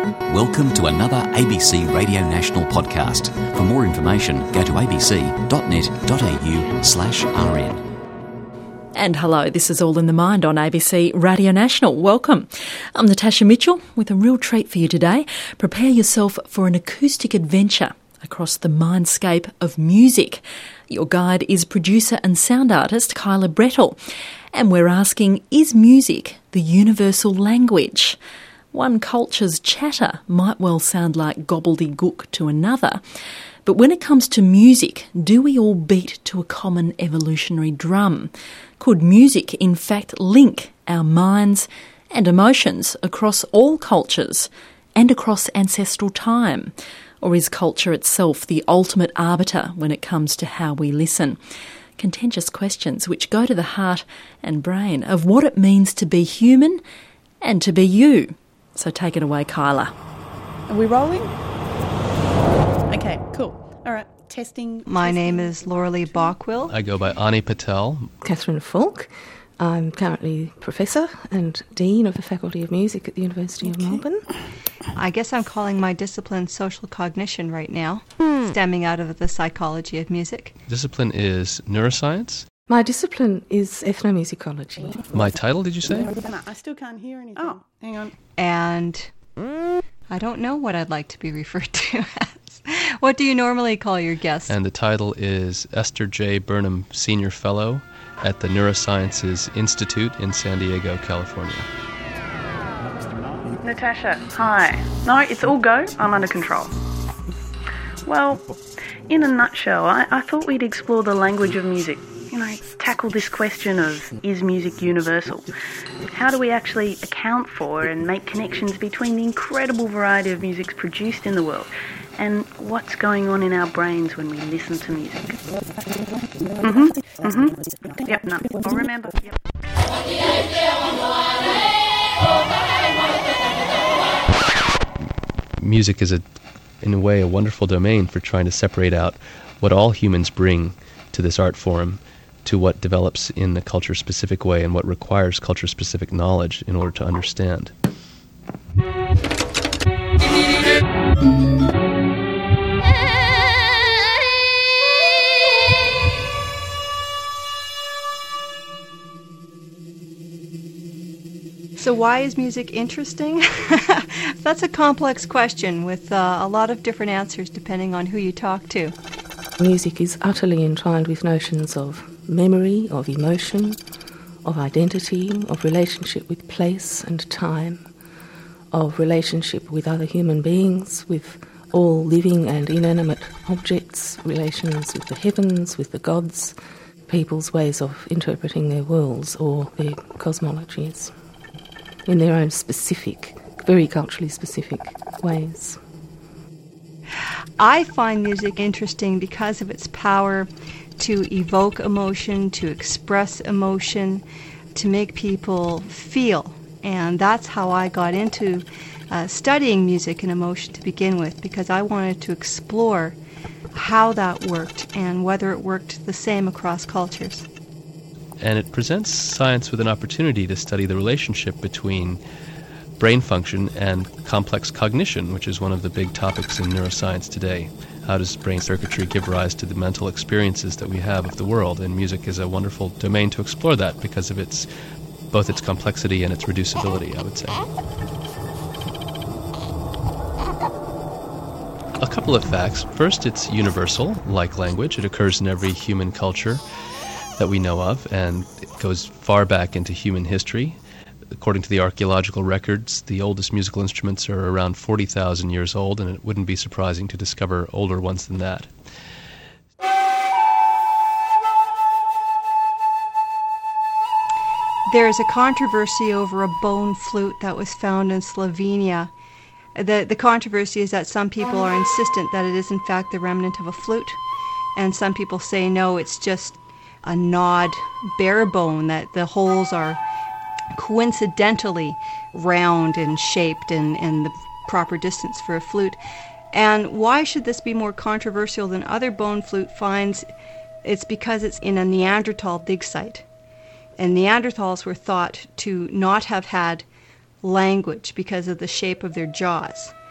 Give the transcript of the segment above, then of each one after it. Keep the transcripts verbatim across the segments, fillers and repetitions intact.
Welcome to another A B C Radio National podcast. For more information, go to abc.net.au slash rn. And hello, this is All in the Mind on A B C Radio National. Welcome. I'm Natasha Mitchell with a real treat for you today. Prepare yourself for an acoustic adventure across the mindscape of music. Your guide is producer and sound artist Kyla Brettle. And we're asking, is music the universal language? One culture's chatter might well sound like gobbledygook to another. But when it comes to music, do we all beat to a common evolutionary drum? Could music, in fact, link our minds and emotions across all cultures and across ancestral time? Or is culture itself the ultimate arbiter when it comes to how we listen? Contentious questions which go to the heart and brain of what it means to be human and to be you. So take it away, Kyla. Are we rolling? Okay, cool. All right, testing. My testing. name is Lauralee Bockwell. I go by Ani Patel. Catherine Falk. I'm currently Professor and Dean of the Faculty of Music at the University okay. of Melbourne. I guess I'm calling my discipline social cognition right now, hmm. stemming out of the psychology of music. Discipline is neuroscience. My discipline is ethnomusicology. My title, did you say? I still can't hear anything. Oh, hang on. And I don't know what I'd like to be referred to as. What do you normally call your guests? And the title is Esther J. Burnham Senior Fellow at the Neurosciences Institute in San Diego, California. Natasha, hi. No, it's all go. I'm under control. Well, in a nutshell, I, I thought we'd explore the language of music. You know, tackle this question of, is music universal? How do we actually account for and make connections between the incredible variety of musics produced in the world and what's going on in our brains when we listen to music? Mm-hmm, mm-hmm. Yep, no, I'll remember, yep. Music is, a, in a way, a wonderful domain for trying to separate out what all humans bring to this art form, to what develops in a culture-specific way and what requires culture-specific knowledge in order to understand. So why is music interesting? That's a complex question with uh, a lot of different answers depending on who you talk to. Music is utterly entwined with notions of memory, of emotion, of identity, of relationship with place and time, of relationship with other human beings, with all living and inanimate objects, relations with the heavens, with the gods, people's ways of interpreting their worlds or their cosmologies in their own specific, very culturally specific ways. I find music interesting because of its power to evoke emotion, to express emotion, to make people feel. And that's how I got into uh, studying music and emotion to begin with, because I wanted to explore how that worked and whether it worked the same across cultures. And it presents science with an opportunity to study the relationship between brain function and complex cognition, which is one of the big topics in neuroscience today. How does brain circuitry give rise to the mental experiences that we have of the world? And music is a wonderful domain to explore that because of its both its complexity and its reducibility, I would say. A couple of facts. First, it's universal, like language. It occurs in every human culture that we know of, and it goes far back into human history. According to the archaeological records, the oldest musical instruments are around forty thousand years old, and it wouldn't be surprising to discover older ones than that. There is a controversy over a bone flute that was found in Slovenia. The, the controversy is that some people are insistent that it is in fact the remnant of a flute, and some people say no, it's just a gnawed bare bone, that the holes are coincidentally round and shaped and, and the proper distance for a flute. And why should this be more controversial than other bone flute finds? It's because it's in a Neanderthal dig site. And Neanderthals were thought to not have had language because of the shape of their jaws.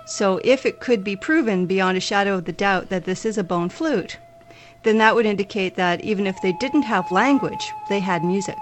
So if it could be proven beyond a shadow of the doubt that this is a bone flute, then that would indicate that even if they didn't have language, they had music.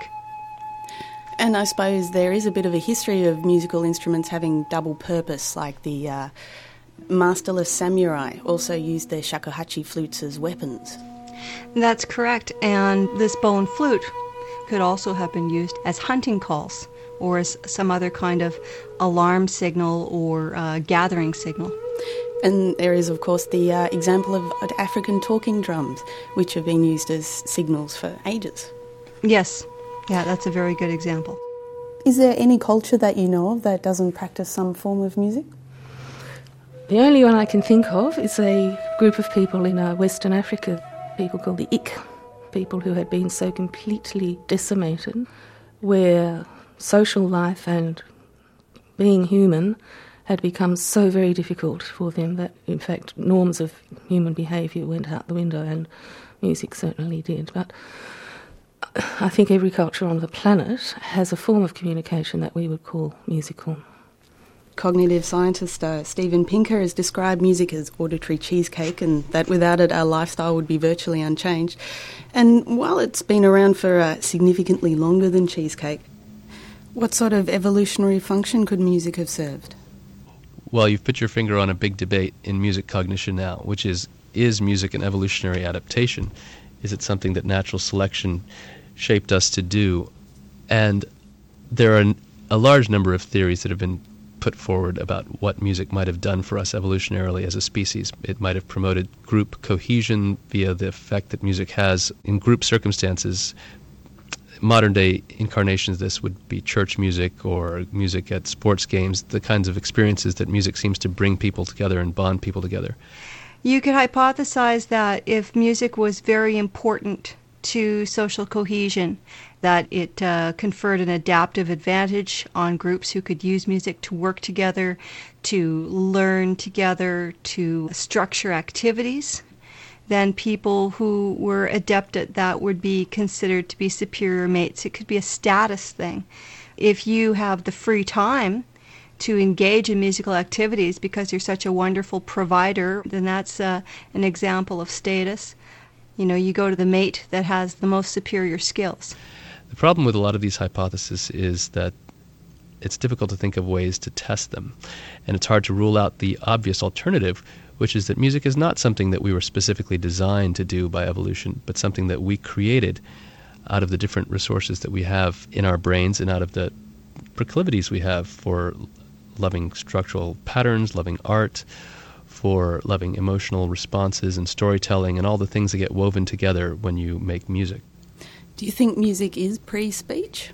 And I suppose there is a bit of a history of musical instruments having double purpose, like the uh, masterless samurai also used their shakuhachi flutes as weapons. That's correct, and this bone flute could also have been used as hunting calls or as some other kind of alarm signal or uh, gathering signal. And there is, of course, the uh, example of African talking drums, which have been used as signals for ages. Yes, yeah, that's a very good example. Is there any culture that you know of that doesn't practice some form of music? The only one I can think of is a group of people in uh, Western Africa, people called the Ik, people who had been so completely decimated, where social life and being human had become so very difficult for them that, in fact, norms of human behaviour went out the window, and music certainly did. But I think every culture on the planet has a form of communication that we would call musical. Cognitive scientist uh, Steven Pinker has described music as auditory cheesecake, and that without it our lifestyle would be virtually unchanged. And while it's been around for uh, significantly longer than cheesecake, what sort of evolutionary function could music have served? Well, you've put your finger on a big debate in music cognition now, which is, is music an evolutionary adaptation? Is it something that natural selection shaped us to do? And there are a large number of theories that have been put forward about what music might have done for us evolutionarily as a species. It might have promoted group cohesion via the effect that music has in group circumstances. Modern-day incarnations of this would be church music or music at sports games, the kinds of experiences that music seems to bring people together and bond people together. You could hypothesize that if music was very important to social cohesion, that it uh, conferred an adaptive advantage on groups who could use music to work together, to learn together, to structure activities, then people who were adept at that would be considered to be superior mates. It could be a status thing. If you have the free time to engage in musical activities because you're such a wonderful provider, then that's uh, an example of status. You know, you go to the mate that has the most superior skills. The problem with a lot of these hypotheses is that it's difficult to think of ways to test them, and it's hard to rule out the obvious alternative, which is that music is not something that we were specifically designed to do by evolution, but something that we created out of the different resources that we have in our brains and out of the proclivities we have for loving structural patterns, loving art, for loving emotional responses and storytelling and all the things that get woven together when you make music. Do you think music is pre-speech?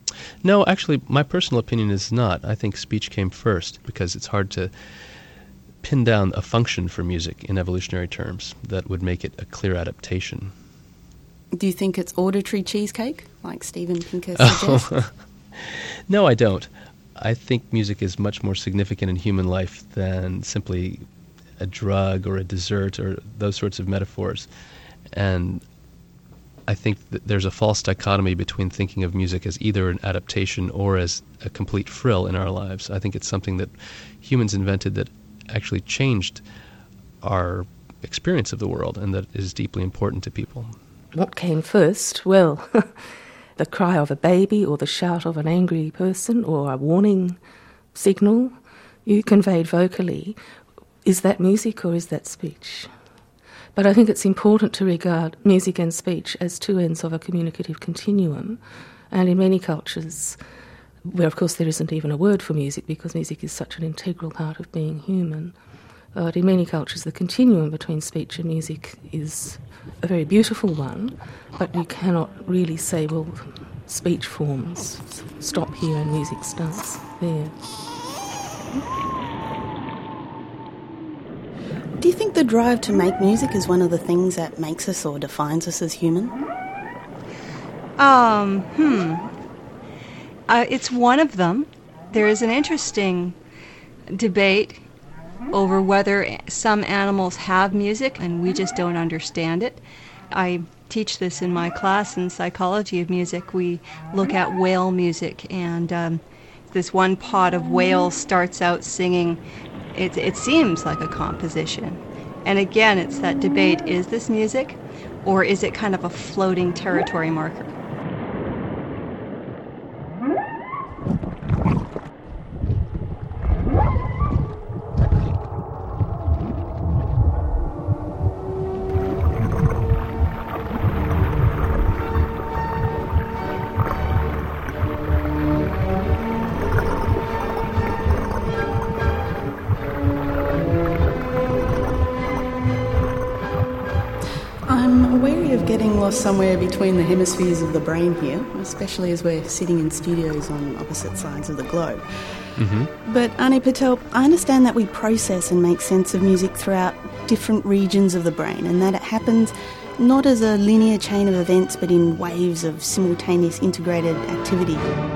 No, actually, my personal opinion is not. I think speech came first because it's hard to pin down a function for music in evolutionary terms that would make it a clear adaptation. Do you think it's auditory cheesecake, like Steven Pinker suggests? Oh. No, I don't. I think music is much more significant in human life than simply a drug or a dessert or those sorts of metaphors. And I think that there's a false dichotomy between thinking of music as either an adaptation or as a complete frill in our lives. I think it's something that humans invented that actually changed our experience of the world and that is deeply important to people. What came first? Well, the cry of a baby or the shout of an angry person or a warning signal you conveyed vocally. Is that music or is that speech? But I think it's important to regard music and speech as two ends of a communicative continuum. And in many cultures, where of course there isn't even a word for music because music is such an integral part of being human, but in many cultures the continuum between speech and music is a very beautiful one, but you cannot really say, well, speech forms stop here and music starts there. Do you think the drive to make music is one of the things that makes us or defines us as human? Um, hmm. Uh, it's one of them. There is an interesting debate over whether some animals have music and we just don't understand it. I teach this in my class in psychology of music. We look at whale music, and um, this one pod of whales starts out singing It, it seems like a composition. And again, it's that debate, is this music or is it kind of a floating territory marker? Somewhere between the hemispheres of the brain here, especially as we're sitting in studios on opposite sides of the globe. Mm-hmm. But Ani Patel, I understand that we process and make sense of music throughout different regions of the brain, and that it happens not as a linear chain of events but in waves of simultaneous integrated activity.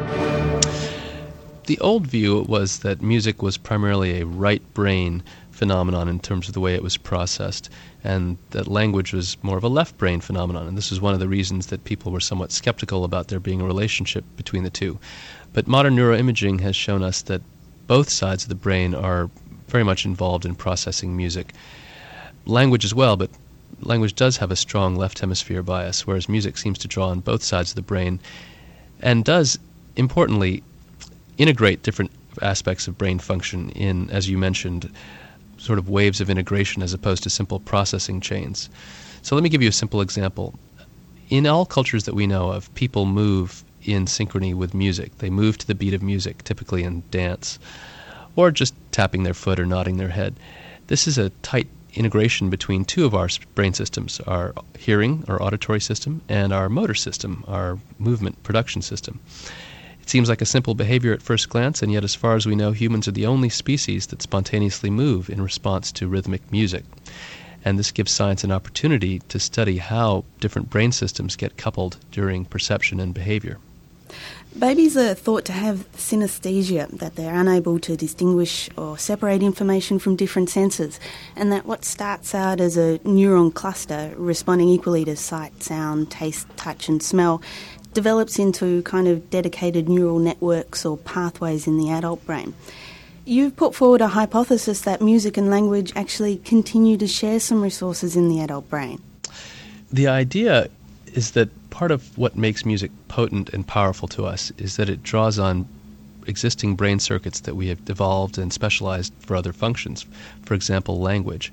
The old view was that music was primarily a right brain phenomenon in terms of the way it was processed, and that language was more of a left brain phenomenon. And this is one of the reasons that people were somewhat skeptical about there being a relationship between the two. But modern neuroimaging has shown us that both sides of the brain are very much involved in processing music. Language as well, but language does have a strong left hemisphere bias, whereas music seems to draw on both sides of the brain and does, importantly, integrate different aspects of brain function in, as you mentioned, sort of waves of integration as opposed to simple processing chains. So let me give you a simple example. In all cultures that we know of, people move in synchrony with music. They move to the beat of music, typically in dance, or just tapping their foot or nodding their head. This is a tight integration between two of our brain systems, our hearing or auditory system and our motor system, our movement production system. It seems like a simple behavior at first glance, and yet as far as we know, humans are the only species that spontaneously move in response to rhythmic music. And this gives science an opportunity to study how different brain systems get coupled during perception and behavior. Babies are thought to have synesthesia, that they're unable to distinguish or separate information from different senses, and that what starts out as a neuron cluster responding equally to sight, sound, taste, touch and smell develops into kind of dedicated neural networks or pathways in the adult brain. You've put forward a hypothesis that music and language actually continue to share some resources in the adult brain. The idea is that part of what makes music potent and powerful to us is that it draws on existing brain circuits that we have evolved and specialized for other functions, for example, language.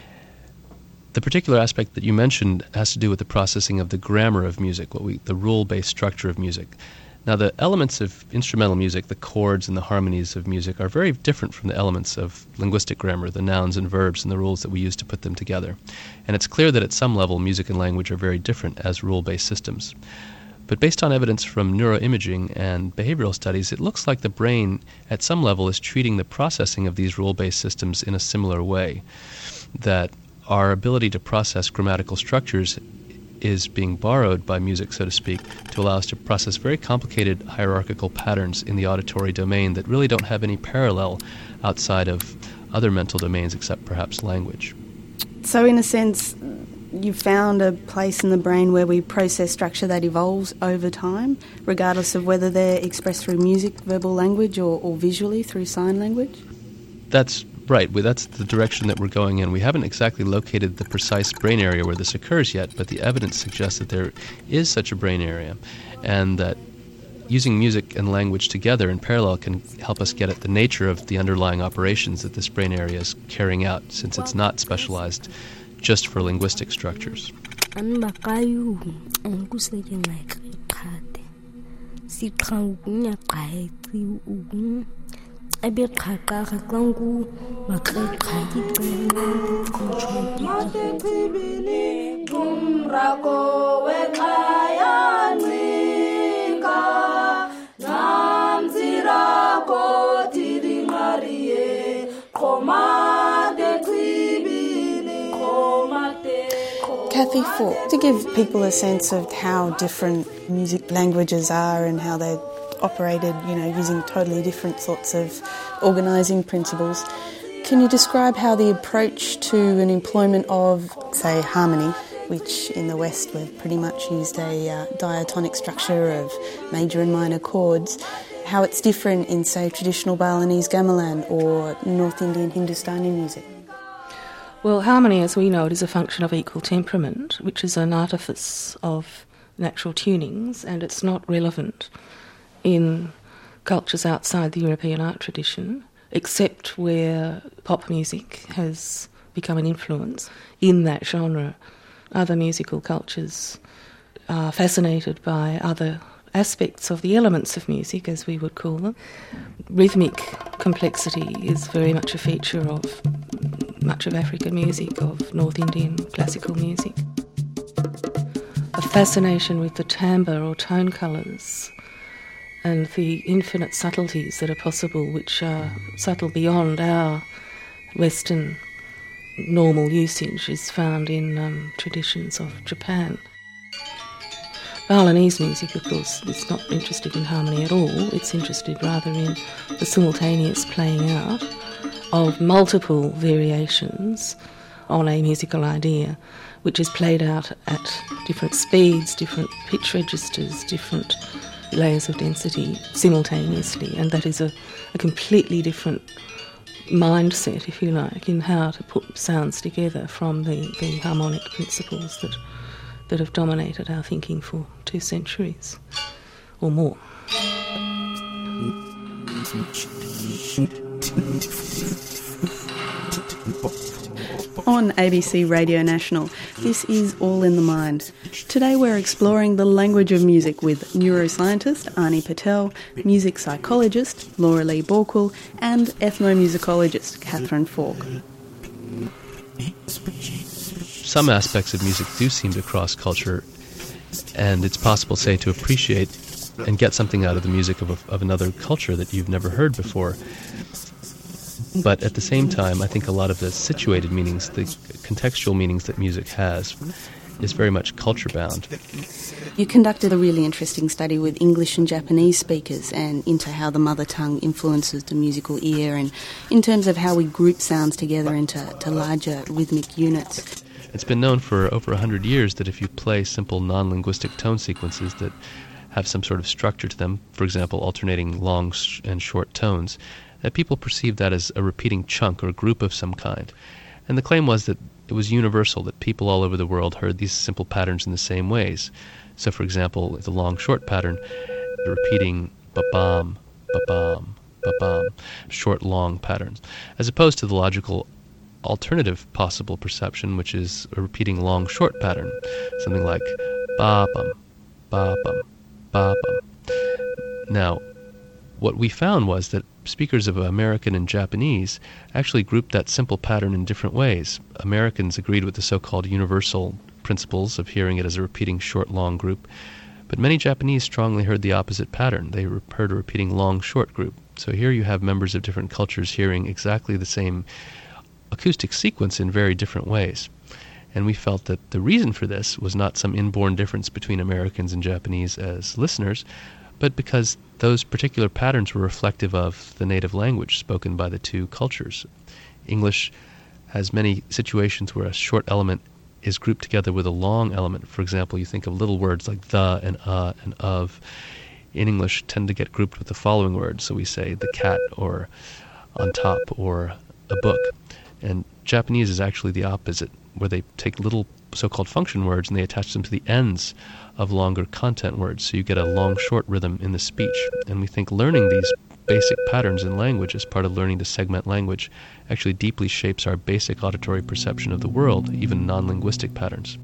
The particular aspect that you mentioned has to do with the processing of the grammar of music, what we, the rule-based structure of music. Now, the elements of instrumental music, the chords and the harmonies of music, are very different from the elements of linguistic grammar, the nouns and verbs and the rules that we use to put them together. And it's clear that at some level, music and language are very different as rule-based systems. But based on evidence from neuroimaging and behavioral studies, it looks like the brain, at some level, is treating the processing of these rule-based systems in a similar way, that our ability to process grammatical structures is being borrowed by music, so to speak, to allow us to process very complicated hierarchical patterns in the auditory domain that really don't have any parallel outside of other mental domains except perhaps language. So in a sense, you've found a place in the brain where we process structure that evolves over time, regardless of whether they're expressed through music, verbal language, or, or visually through sign language? That's right. Well, that's the direction that we're going in. We haven't exactly located the precise brain area where this occurs yet, but the evidence suggests that there is such a brain area, and that using music and language together in parallel can help us get at the nature of the underlying operations that this brain area is carrying out, since it's not specialized just for linguistic structures. Kathy Falk, to give people a sense of how different music languages are and how they're operated, you know, using totally different sorts of organising principles, can you describe how the approach to an employment of, say, harmony, which in the West we've pretty much used a uh, diatonic structure of major and minor chords, how it's different in, say, traditional Balinese gamelan or North Indian Hindustani music? Well, harmony, as we know it, is a function of equal temperament, which is an artifice of natural tunings, and it's not relevant in cultures outside the European art tradition, except where pop music has become an influence in that genre. Other musical cultures are fascinated by other aspects of the elements of music, as we would call them. Rhythmic complexity is very much a feature of much of African music, of North Indian classical music. A fascination with the timbre or tone colours and the infinite subtleties that are possible, which are subtle beyond our Western normal usage, is found in um, traditions of Japan. Balinese music, of course, is not interested in harmony at all. It's interested rather in the simultaneous playing out of multiple variations on a musical idea, which is played out at different speeds, different pitch registers, different layers of density simultaneously, and that is a, a completely different mindset, if you like, in how to put sounds together from the, the harmonic principles that that have dominated our thinking for two centuries or more. On A B C Radio National, this is All in the Mind. Today we're exploring the language of music with neuroscientist Ani Patel, music psychologist Laura Lee Borkwell, and ethnomusicologist Catherine Falk. Some aspects of music do seem to cross culture, and it's possible, say, to appreciate and get something out of the music of, a, of another culture that you've never heard before. But at the same time, I think a lot of the situated meanings, the contextual meanings that music has, is very much culture-bound. You conducted a really interesting study with English and Japanese speakers and into how the mother tongue influences the musical ear, and in terms of how we group sounds together into to larger rhythmic units. It's been known for over one hundred years that if you play simple non-linguistic tone sequences that have some sort of structure to them, for example, alternating long and short tones, that people perceive that as a repeating chunk or group of some kind. And the claim was that it was universal, that people all over the world heard these simple patterns in the same ways. So, for example, the long-short pattern, the repeating ba-bam, ba-bam, ba-bam, short-long patterns, as opposed to the logical alternative possible perception, which is a repeating long-short pattern, something like ba-bum, ba-bum, ba-bum. Now, what we found was that speakers of American and Japanese actually grouped that simple pattern in different ways. Americans agreed with the so-called universal principles of hearing it as a repeating short-long group, but many Japanese strongly heard the opposite pattern. They heard a repeating long-short group. So here you have members of different cultures hearing exactly the same acoustic sequence in very different ways. And we felt that the reason for this was not some inborn difference between Americans and Japanese as listeners, but because those particular patterns were reflective of the native language spoken by the two cultures. English has many situations where a short element is grouped together with a long element. For example, you think of little words like the and uh and of. In English, tend to get grouped with the following words. So we say the cat, or on top, or a book. And Japanese is actually the opposite, where they take little so-called function words and they attach them to the ends of longer content words, so you get a long-short rhythm in the speech. And we think learning these basic patterns in language as part of learning to segment language actually deeply shapes our basic auditory perception of the world, even non-linguistic patterns.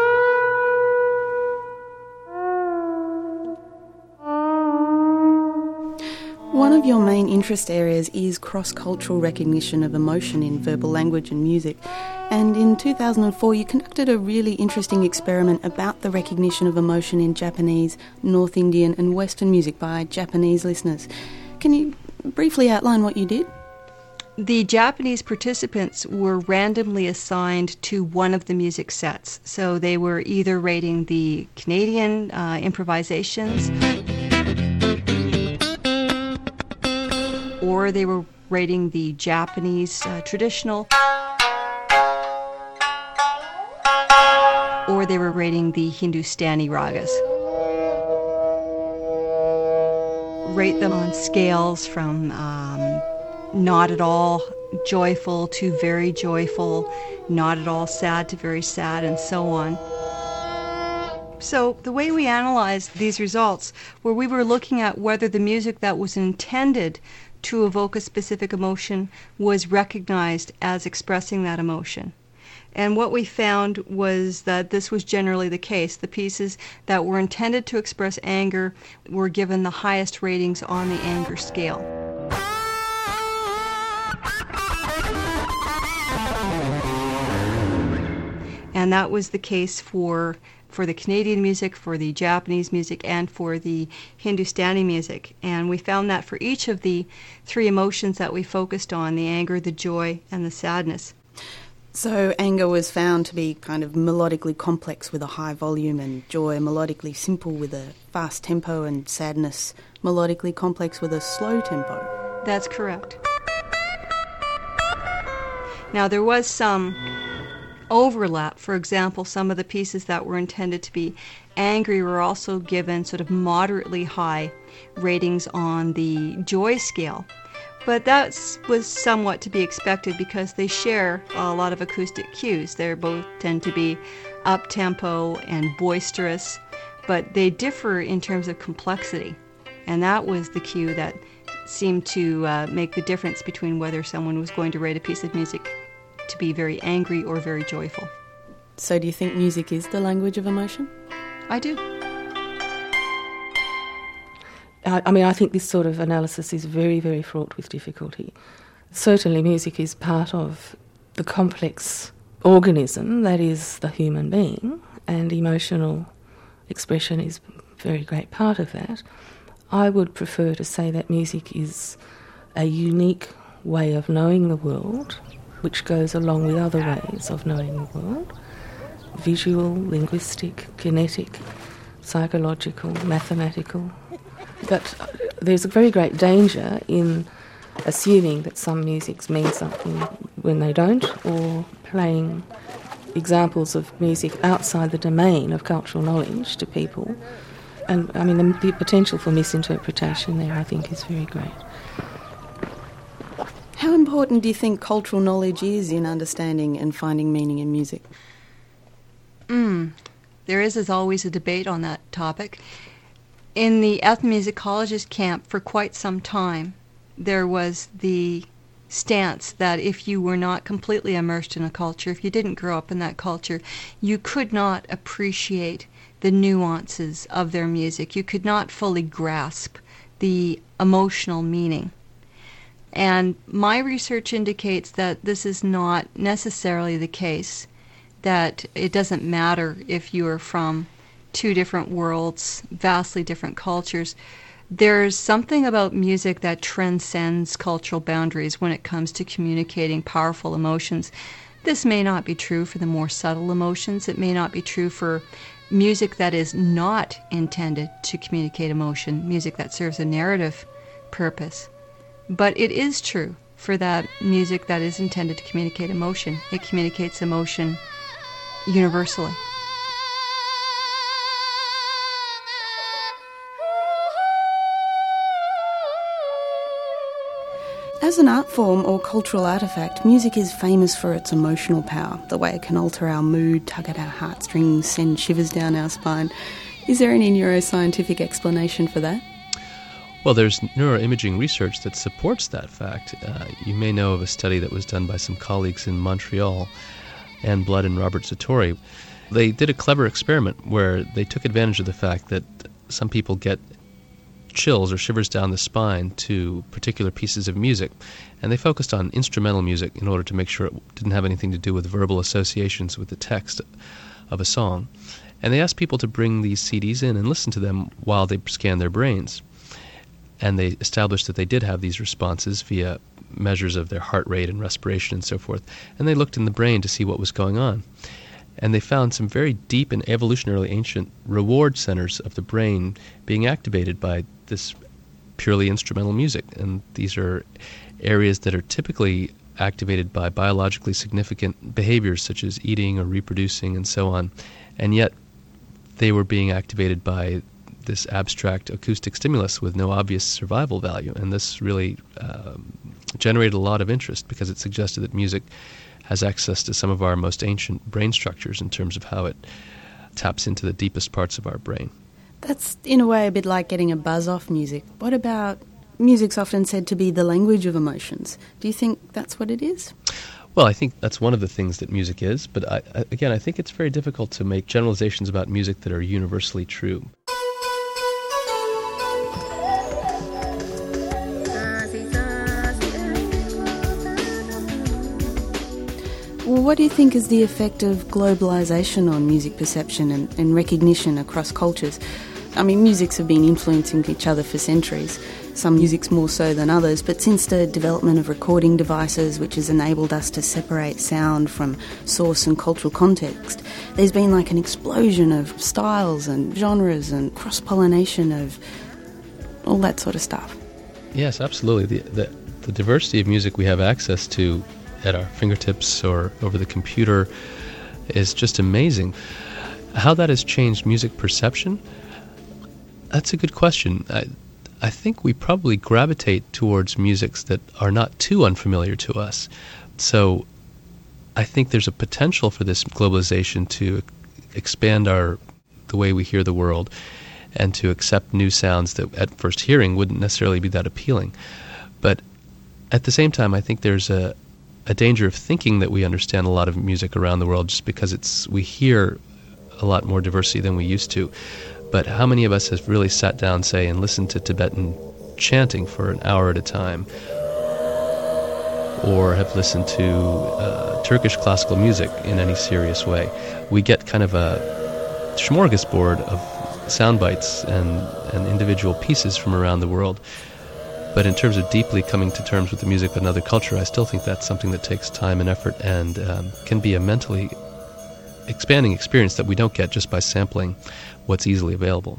One of your main interest areas is cross-cultural recognition of emotion in verbal language and music. And in two thousand four, you conducted a really interesting experiment about the recognition of emotion in Japanese, North Indian and Western music by Japanese listeners. Can you briefly outline what you did? The Japanese participants were randomly assigned to one of the music sets. So they were either rating the Canadian uh, improvisations, or they were rating the Japanese uh, traditional, or they were rating the Hindustani ragas. rate them on scales from um, not at all joyful to very joyful, not at all sad to very sad, and so on. So the way we analyzed these results were we were looking at whether the music that was intended to evoke a specific emotion was recognized as expressing that emotion. And what we found was that this was generally the case. The pieces that were intended to express anger were given the highest ratings on the anger scale. And that was the case for for the Canadian music, for the Japanese music, and for the Hindustani music. And we found that for each of the three emotions that we focused on, the anger, the joy, and the sadness. So anger was found to be kind of melodically complex with a high volume, and joy melodically simple with a fast tempo, and sadness melodically complex with a slow tempo. That's correct. Now there was some overlap. For example, some of the pieces that were intended to be angry were also given sort of moderately high ratings on the joy scale. But that was somewhat to be expected because they share a lot of acoustic cues. They both tend to be up-tempo and boisterous, but they differ in terms of complexity. And that was the cue that seemed to uh, make the difference between whether someone was going to rate a piece of music to be very angry or very joyful. So do you think music is the language of emotion? I do. I mean, I think this sort of analysis is very, very fraught with difficulty. Certainly music is part of the complex organism that is the human being, and emotional expression is a very great part of that. I would prefer to say that music is a unique way of knowing the world, which goes along with other ways of knowing the world: visual, linguistic, kinetic, psychological, mathematical. But there's a very great danger in assuming that some musics mean something when they don't, or playing examples of music outside the domain of cultural knowledge to people. And I mean, the, the potential for misinterpretation there, I think, is very great. How important do you think cultural knowledge is in understanding and finding meaning in music? Mm, there is, as always, a debate on that topic. In the ethnomusicologist camp for quite some time, there was the stance that if you were not completely immersed in a culture, if you didn't grow up in that culture, you could not appreciate the nuances of their music. You could not fully grasp the emotional meaning. And my research indicates that this is not necessarily the case, that it doesn't matter if you are from two different worlds, vastly different cultures. There's something about music that transcends cultural boundaries when it comes to communicating powerful emotions. This may not be true for the more subtle emotions. It may not be true for music that is not intended to communicate emotion, music that serves a narrative purpose. But it is true for that music that is intended to communicate emotion. It communicates emotion universally. As an art form or cultural artefact, music is famous for its emotional power, the way it can alter our mood, tug at our heartstrings, send shivers down our spine. Is there any neuroscientific explanation for that? Well, there's neuroimaging research that supports that fact. Uh, you may know of a study that was done by some colleagues in Montreal, Anne Blood and Robert Satori. They did a clever experiment where they took advantage of the fact that some people get chills or shivers down the spine to particular pieces of music, and they focused on instrumental music in order to make sure it didn't have anything to do with verbal associations with the text of a song. And they asked people to bring these C Ds in and listen to them while they scanned their brains. And they established that they did have these responses via measures of their heart rate and respiration and so forth. And they looked in the brain to see what was going on. And they found some very deep and evolutionarily ancient reward centers of the brain being activated by this purely instrumental music. And these are areas that are typically activated by biologically significant behaviors such as eating or reproducing and so on. And yet they were being activated by this abstract acoustic stimulus with no obvious survival value. And this really um, generated a lot of interest because it suggested that music has access to some of our most ancient brain structures in terms of how it taps into the deepest parts of our brain. That's, in a way, a bit like getting a buzz off music. What about music's often said to be the language of emotions? Do you think that's what it is? Well, I think that's one of the things that music is, but I, I, again, I think it's very difficult to make generalizations about music that are universally true. Well, what do you think is the effect of globalisation on music perception and, and recognition across cultures? I mean, musics have been influencing each other for centuries. Some musics more so than others, but since the development of recording devices, which has enabled us to separate sound from source and cultural context, there's been like an explosion of styles and genres and cross-pollination of all that sort of stuff. Yes, absolutely. The, the, the diversity of music we have access to at our fingertips or over the computer is just amazing. How that has changed music perception? That's a good question. I, I think we probably gravitate towards musics that are not too unfamiliar to us. So I think there's a potential for this globalization to expand our the way we hear the world and to accept new sounds that at first hearing wouldn't necessarily be that appealing. But at the same time, I think there's a, a danger of thinking that we understand a lot of music around the world just because it's we hear a lot more diversity than we used to. But how many of us have really sat down, say, and listened to Tibetan chanting for an hour at a time? Or have listened to uh, Turkish classical music in any serious way? We get kind of a smorgasbord of sound bites and, and individual pieces from around the world. But in terms of deeply coming to terms with the music of another culture, I still think that's something that takes time and effort and um, can be a mentally expanding experience that we don't get just by sampling what's easily available.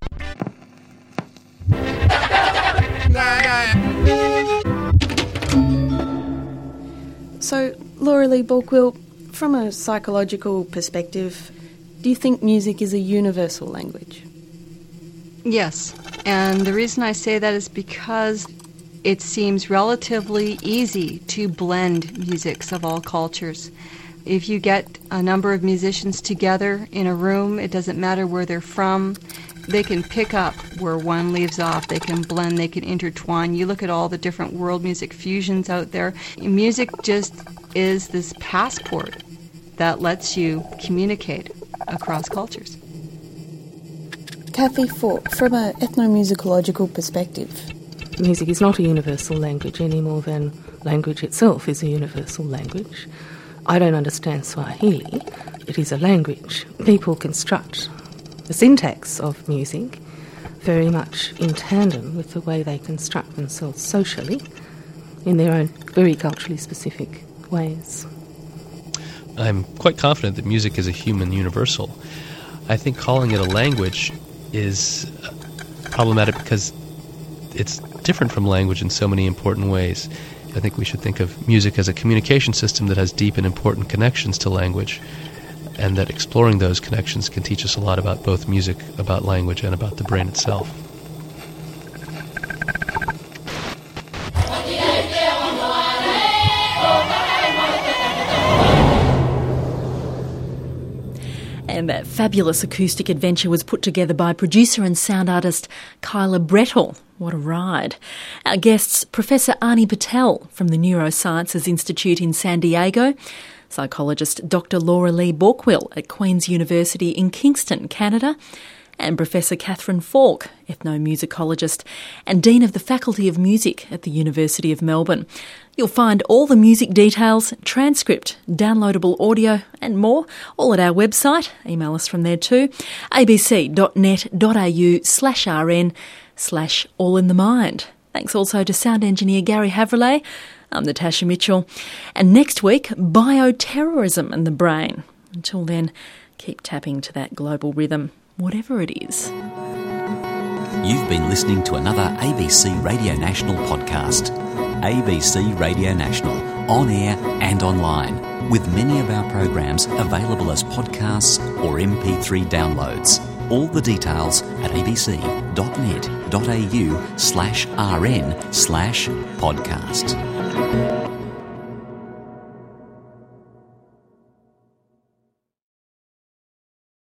So, Laura Lee Balkwill, from a psychological perspective, do you think music is a universal language? Yes, and the reason I say that is because it seems relatively easy to blend musics of all cultures. If you get a number of musicians together in a room, it doesn't matter where they're from, they can pick up where one leaves off, they can blend, they can intertwine. You look at all the different world music fusions out there. Music just is this passport that lets you communicate across cultures. Kathy Falk, from an ethnomusicological perspective. Music is not a universal language any more than language itself is a universal language. I don't understand Swahili. It is a language. People construct the syntax of music very much in tandem with the way they construct themselves socially in their own very culturally specific ways. I'm quite confident that music is a human universal. I think calling it a language is problematic because it's different from language in so many important ways. I think we should think of music as a communication system that has deep and important connections to language, and that exploring those connections can teach us a lot about both music, about language, and about the brain itself. And that fabulous acoustic adventure was put together by producer and sound artist Kyla Brettel. What a ride. Our guests, Professor Ani Patel from the Neurosciences Institute in San Diego, psychologist Doctor Laura Lee Balkwill at Queen's University in Kingston, Canada, and Professor Catherine Falk, ethnomusicologist and Dean of the Faculty of Music at the University of Melbourne. You'll find all the music details, transcript, downloadable audio and more all at our website. Email us from there too, abc.net.au slash rn slash all in the mind. Thanks also to sound engineer Gary Havrelay. I'm Natasha Mitchell. And next week, bioterrorism and the brain. Until then, keep tapping to that global rhythm, whatever it is. You've been listening to another A B C Radio National podcast. A B C Radio National, on air and online, with many of our programs available as podcasts or M P three downloads. All the details at abc.net.au slash rn slash podcast.